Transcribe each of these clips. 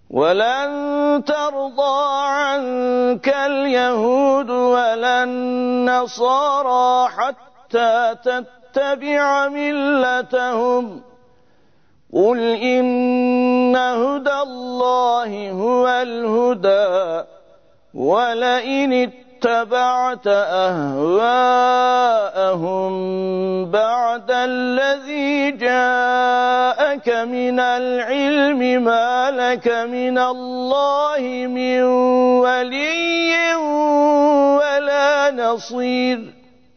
ولن ترضى عنك اليهود ولا النصارى حتى تتبع ملتهم قل إن هدى الله هو الهدى ولئن اتبعت أهواءهم بعد الذي جاءك من العلم ما لك من الله من ولي ولا نصير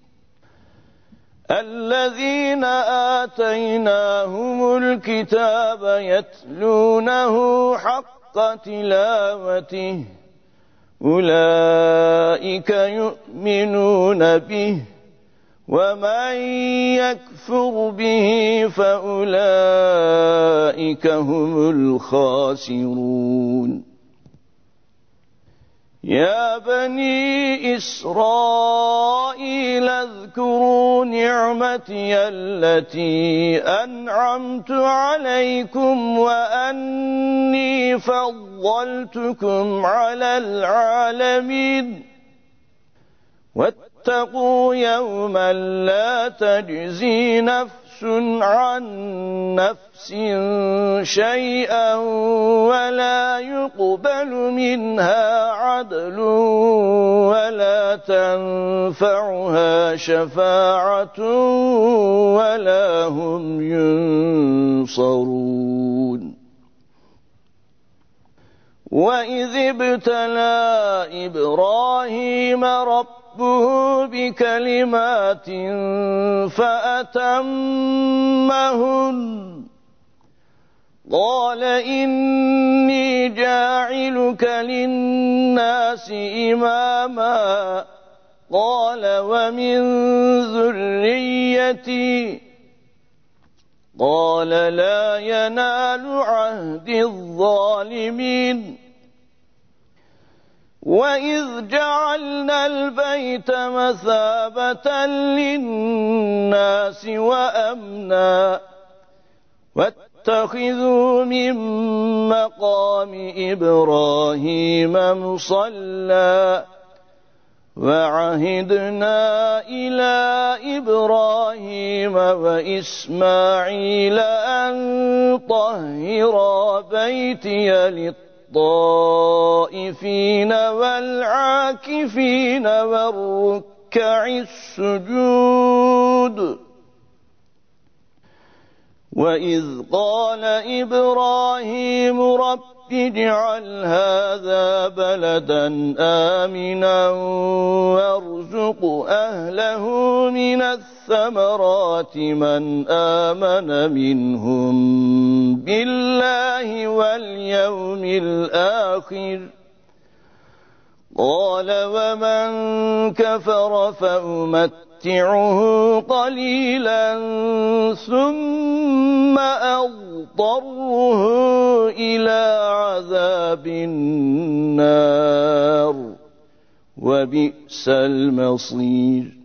الذين آتيناهم الكتاب يتلونه حق تلاوته أولئك يؤمنون به ومن يكفر به فأولئك هم الخاسرون يا بني إسرائيل اذكروا نعمتي التي أنعمت عليكم وأني فضلتكم على العالمين واتقوا يوما لا تجزي نفس عن نفس شيئا ولا يقبل منها عدل ولا تنفعها شفاعة ولا هم ينصرون وإذ ابتلى إبراهيم ربه بكلمات فأتمهن قال إني جاعلك للناس إماما قال ومن ذريتي قال لا ينال عهد الظالمين وإذ جعلنا البيت مثابة للناس وأمنا واتخذوا من مقام إبراهيم مصلى وعهدنا إلى إبراهيم وإسماعيل أن طهرا بيتي للطائفين والعاكفين والركع السجود وإذ قال إبراهيم رب اجعل هذا بلدا آمنا وارزق أهله من الثمرات من آمن منهم بالله واليوم الآخر قال ومن كفر فأمتعه قليلا ثم أضطره إلى عذاب النار وبئس المصير